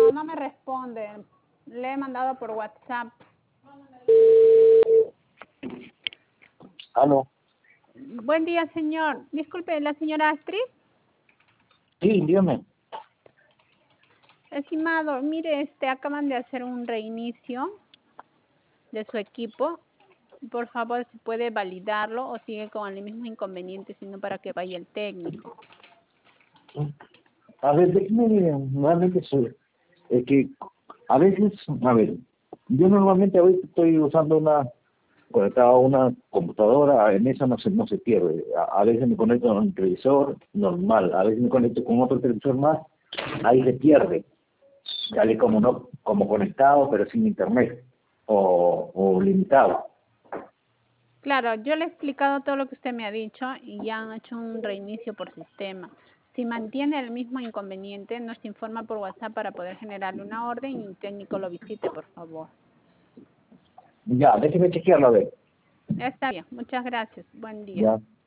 no me responde. Le he mandado por WhatsApp. ¿Aló? Buen día, señor. Disculpe, ¿la señora Astrid? Sí, dígame. Estimado, mire, acaban de hacer un reinicio de su equipo. Por favor, si puede validarlo o sigue con el mismo inconveniente, sino para que vaya el técnico. A ver, déjeme nuevamente sobre... Es que a veces, a ver, yo normalmente ahorita estoy usando conectado a una computadora, en esa no se pierde. A veces me conecto a un televisor normal, a veces me conecto con otro televisor más, ahí se pierde. Sale como conectado, pero sin internet o limitado. Claro, yo le he explicado todo lo que usted me ha dicho y ya han hecho un reinicio por sistema. Si mantiene el mismo inconveniente, nos informa por WhatsApp para poder generarle una orden y un técnico lo visite, por favor. Ya, déjeme chequearlo a ver. Está bien, muchas gracias. Buen día. Ya.